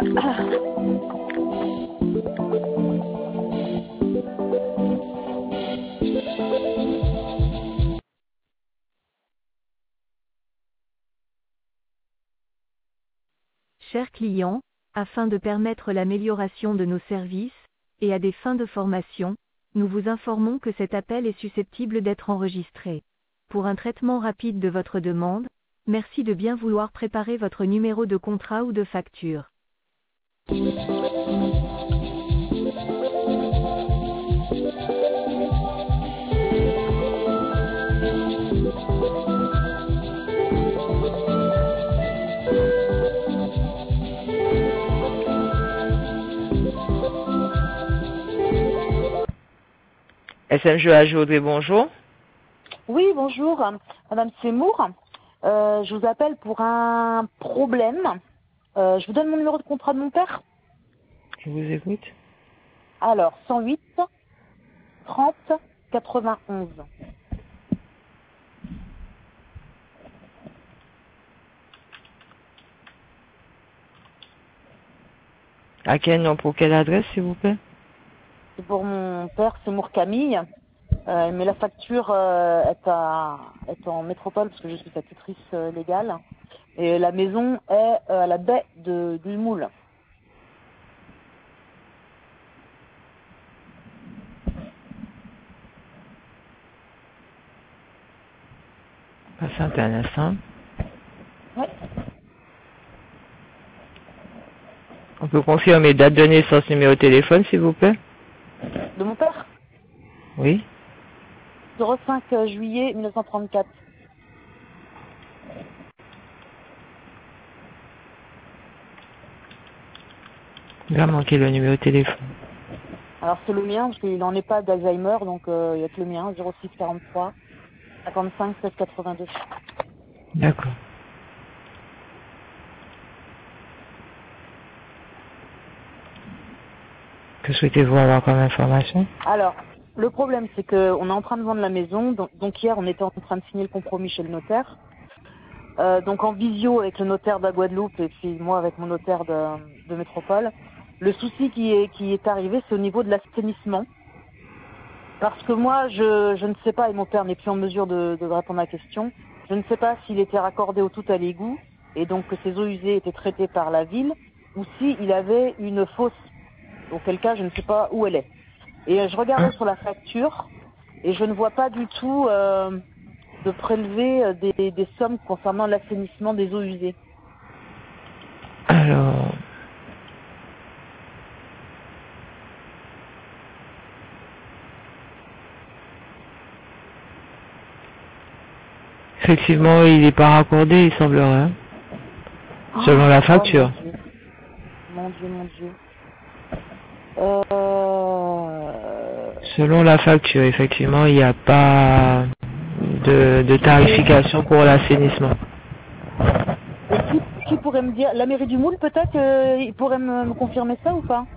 Chers clients, afin de permettre l'amélioration de nos services, et à des fins de formation, nous vous informons que cet appel est susceptible d'être enregistré. Pour un traitement rapide de votre demande, merci de bien vouloir préparer votre numéro de contrat ou de facture. SMG Ajouré, bonjour. Oui, bonjour, Madame Seymour. Je vous appelle pour un problème. Je vous donne mon numéro de contrat de mon père. Je vous écoute. Alors, 108 30 91. À quel nom, pour quelle adresse, s'il vous plaît? C'est pour mon père, Seymour Camille. Mais la facture est en métropole parce que je suis sa tutrice légale. Et la maison est à la baie du Moule. Patientez un instant. Oui. On peut confirmer date de naissance, numéro de téléphone, s'il vous plaît? De mon père? Oui. 05 juillet 1934. Il va manquer le numéro de téléphone. Alors c'est le mien, parce qu'il n'en est pas d'Alzheimer, donc il n'y a que le mien, 06 43 55 16 82. D'accord. Que souhaitez-vous avoir comme information? Alors, le problème c'est qu'on est en train de vendre la maison, donc hier on était en train de signer le compromis chez le notaire. Donc en visio avec le notaire de la Guadeloupe et puis moi avec mon notaire de métropole. Le souci qui est arrivé, c'est au niveau de l'assainissement. Parce que moi, je ne sais pas, et mon père n'est plus en mesure de répondre à la question, je ne sais pas s'il était raccordé au tout à l'égout, et donc que ces eaux usées étaient traitées par la ville, ou s'il avait une fosse, auquel cas je ne sais pas où elle est. Et je regardais sur la facture, et je ne vois pas du tout de prélever des sommes concernant l'assainissement des eaux usées. Alors... Effectivement, il n'est pas raccordé, il semblerait. Selon la facture. Oh, mon Dieu. Selon la facture, effectivement, il n'y a pas de tarification pour l'assainissement. Qui pourrait me dire, la mairie du Moule peut-être, il pourrait me confirmer ça ou pas?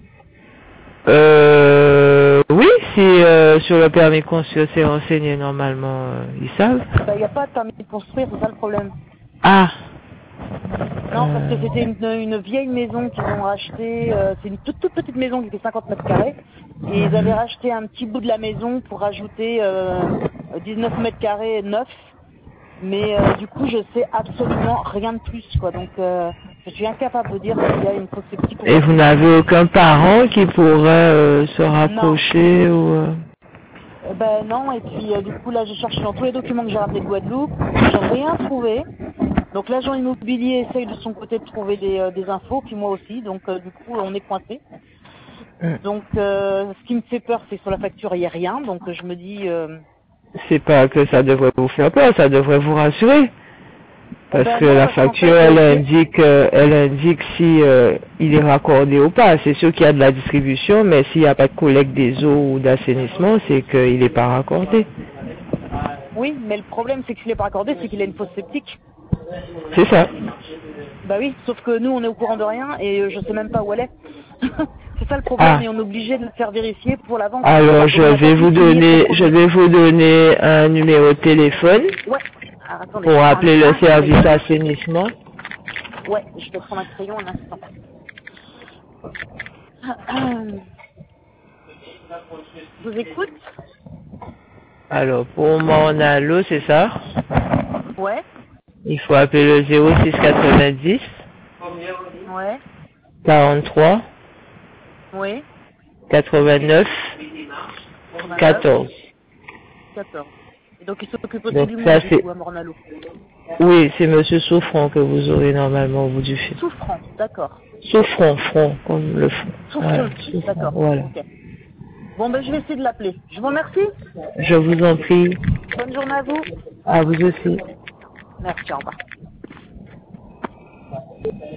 Oui, si sur le permis de construire c'est renseigné normalement, ils savent. Il n'y a pas de permis de construire, c'est ça le problème. Ah. Non, parce que c'était une vieille maison qu'ils ont rachetée, c'est une toute petite maison qui fait 50 mètres carrés, et ils avaient racheté un petit bout de la maison pour rajouter 19 mètres carrés neufs, mais du coup je sais absolument rien de plus, quoi, donc je suis incapable de dire s'il y a une fosse septique. Et vous n'avez aucun parent qui pourrait se rapprocher ou... Ben non, et puis du coup là j'ai cherché dans tous les documents que j'ai ramenés de Guadeloupe, j'ai rien trouvé. Donc l'agent immobilier essaye de son côté de trouver des infos, puis moi aussi, donc du coup on est coincé. Donc ce qui me fait peur c'est que sur la facture il n'y a rien, donc je me dis... C'est pas que ça devrait vous faire peur, ça devrait vous rassurer. Parce que non, la facture, elle indique si il est raccordé ou pas. C'est sûr qu'il y a de la distribution, mais s'il n'y a pas de collecte des eaux ou d'assainissement, c'est qu'il n'est pas raccordé. Oui, mais le problème c'est que s'il n'est pas raccordé, c'est qu'il a une fosse septique. C'est ça. Bah oui, sauf que nous on est au courant de rien et je sais même pas où elle est. C'est ça le problème, et on est obligé de le faire vérifier pour la vente. Alors je vais vous donner un numéro de téléphone. Ouais. Alors, attendez, pour appeler le service assainissement. Ouais, je vais prendre un crayon un instant. Je vous écoute. Alors, pour moi, on a l'eau, c'est ça? Ouais. Il faut appeler le 0690 Ouais. 43 Oui. 89 14. 14. Et donc il s'occupe aussi Donc du ça, monde, c'est... du coup, à Mornalo. Oui, c'est Monsieur Souffrant que vous aurez normalement au bout du fil. Souffrant, d'accord. Souffrant, front, comme le front. Souffrant, Souffrant, d'accord. voilà. Ok. Bon, ben je vais essayer de l'appeler. Je vous remercie. Je vous en prie. Bonne journée à vous. À vous aussi. Merci, au revoir.